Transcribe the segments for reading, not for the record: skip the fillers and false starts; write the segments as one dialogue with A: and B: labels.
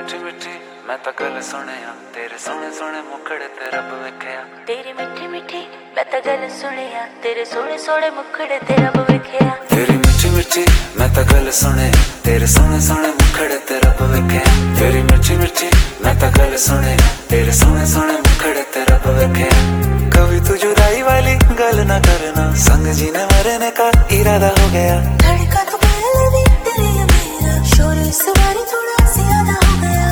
A: मिठी मिठी मैं तो गल सुनिया तेरे सोने सोने मुखड़े ते रब वेखिया।
B: तेरी मिठी मिठी मैं तो गल सुनिया तेरे सोने सोने मुखड़े ते रब वेखिया।
A: तेरी मिठी मिठी मैं तो गल सुने तेरे सोने सोने मुखड़े ते रब वेखिया। तेरी मिठी मिठी मैं तो गल सुने तेरे सोने सोने मुखड़े ते रब वेखिया। कभी तू जुदाई वाली गल ना करना संग जीने मरने का इरादा हो गया।
B: धड़का तो पहले भी तेरे या मेरा शोर इस बारी थोड़ा ज्यादा हो गया।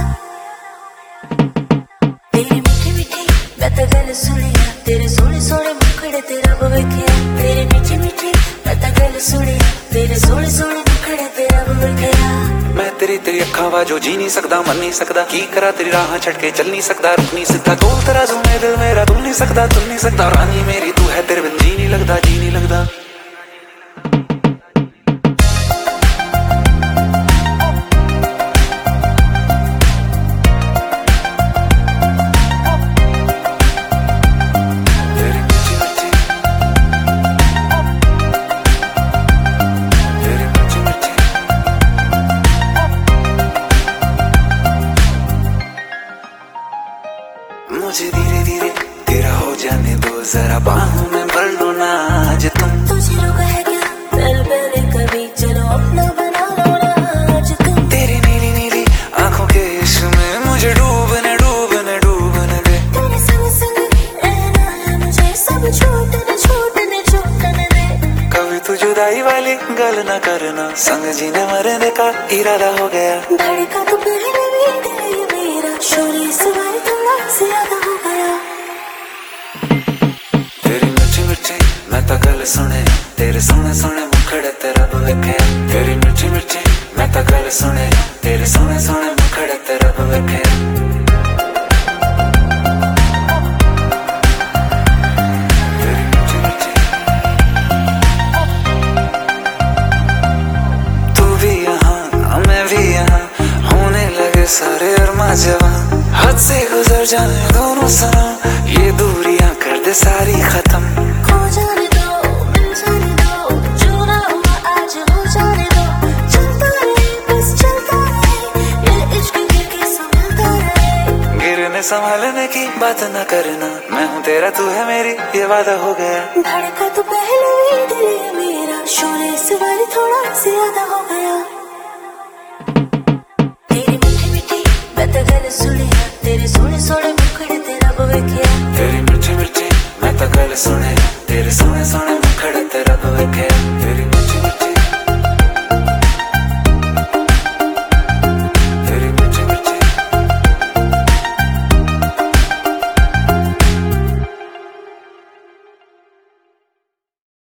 B: तेरी मिठी मिठी मैं तो गल सुनिया तेरे सोने सोने मुखड़े ते रब वेखिया। तेरी मिठी मिठी मैं तो गल सुनिया तेरे सोने सोने मुखड़े ते रब वेखिया।
A: मैं तेरी अखां वाजो जी नहीं सकदा मन नहीं सकदा की करा तेरी राह छड़ के चल नहीं सकदा रुक नहीं सकदा तोल तराजू में दिल मेरा तुल नहीं सकदा रानी मेरी तू है तेरे बिन जी नहीं लगदा। मुझे धीरे धीरे तेरा हो जाने दो जरा बाहों में भर लो ना आज तुम।
B: तुझे रोका है क्या चल पहले कभी चलो अपना बना लो ना आज तुम।
A: तेरी नीली नीली आंखों के इश्क में मुझे डूबने दे।
B: तेरे संग संग रहना है मुझे सब छूटने दे।
A: कभी तू जुदाई वाली गल ना करना संग जीने मरने का इरादा हो गया।
B: धड़का तो पहले भी तेरे या मेरा शोर इस बारी थोड़ा ज्यादा हो गया।
A: तेरी मिठी मिठी मैं तो गल सुने तेरे सोने सोने मुखड़े ते रब वेखिया। तेरी मिठी मिठी मैं तो गल सुने तेरे सोने सोने मुखड़े ते रब वेखिया। तेरी मिठी मिठी तू भी यहाँ मैं भी यहाँ होने लगे सारे अरमा जवां। हद से गुजर जाने दोनों सनम ये दूरियां कर दे सारी खत्म।
B: खो जाने दो मिल जाने दो जो ना हुआ आज हो जाने दो। चलता रहे बस चलता रहे ये इश्क के संभलता रहे।
A: गिरने संभालने की बात न करना मैं हूँ तेरा तू है मेरी ये वादा हो गया।
B: धड़का तो पहले भी तेरे या मेरा शोर इस बारी थोड़ा ज्यादा हो गया। तेरी मिठी मिठी मैं तो गल सुनिया तेरे सोने सोने मुखड़े ते रब वेखिया।
A: तेरी मिठी मिठी मैं तो गल सुने